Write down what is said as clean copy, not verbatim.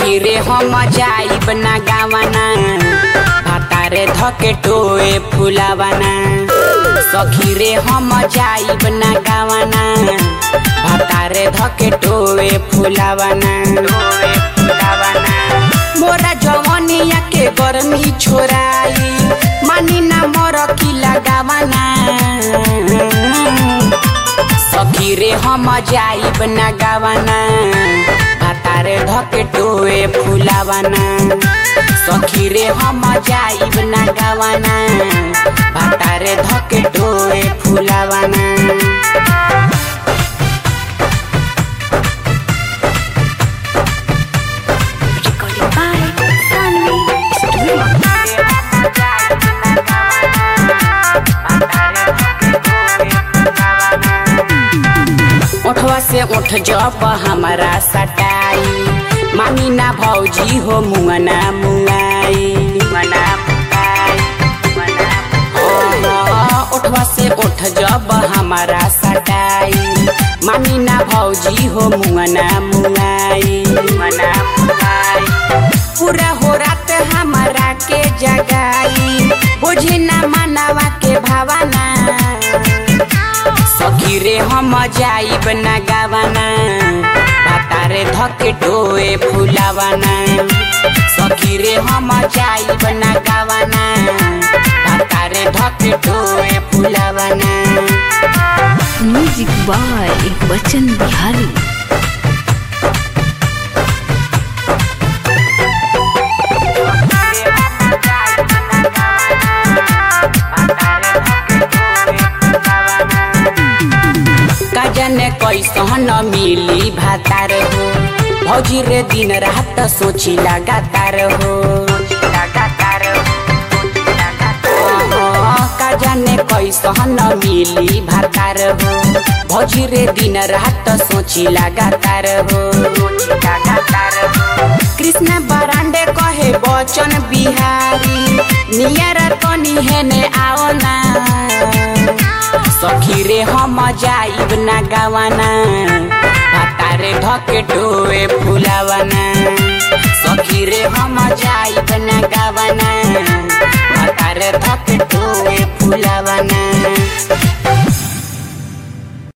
सखी रे हम जाइब ना गावाना भातारे धके टोए फुलावाना सखी रे हम जाइब ना गावाना भातारे धके टोए फुलावाना मोरा जवनिया के गर्मी छोराई मानी ना मोर की लगावाना सखी रे हम जाइब ना गावाना भातारे धके टोए फुलावाना सखी रे हम जाइब ना गावाना भातारे धके टोए फुलावाना उठवा से उठ जब हमारा सटाई मानी ना भौजी हो मुआना मुआई उठवा से उठ जब हमारा सटाई मानी ना भौजी हो मुआना मुआई पूरा हो रात हमारा के जगाई बुझी ना मानवा के भावना सखी रे हम जाइब ना गावाना भातारे धके टोए फुलावाना सखी रे हम जाइब ना गावाना भातारे धके टोए फुलावाना। Music by Bachchan Bihari. जाने कैसन मिली भातार हो भौजी रे दिन रात सोची लगातार हो का जाने कैसन मिली भातार हो भौजी रे दिन रात सोची लगातार हो कृष्ण बरांडे कहे बचन बिहारी नियर तनी हेने आओ ना सखी रे हम जाइब ना गावाना भातारे धके टोए फुलावाना सखी रे हम जाइब ना गावाना भातारे धके टोए फुलावाना।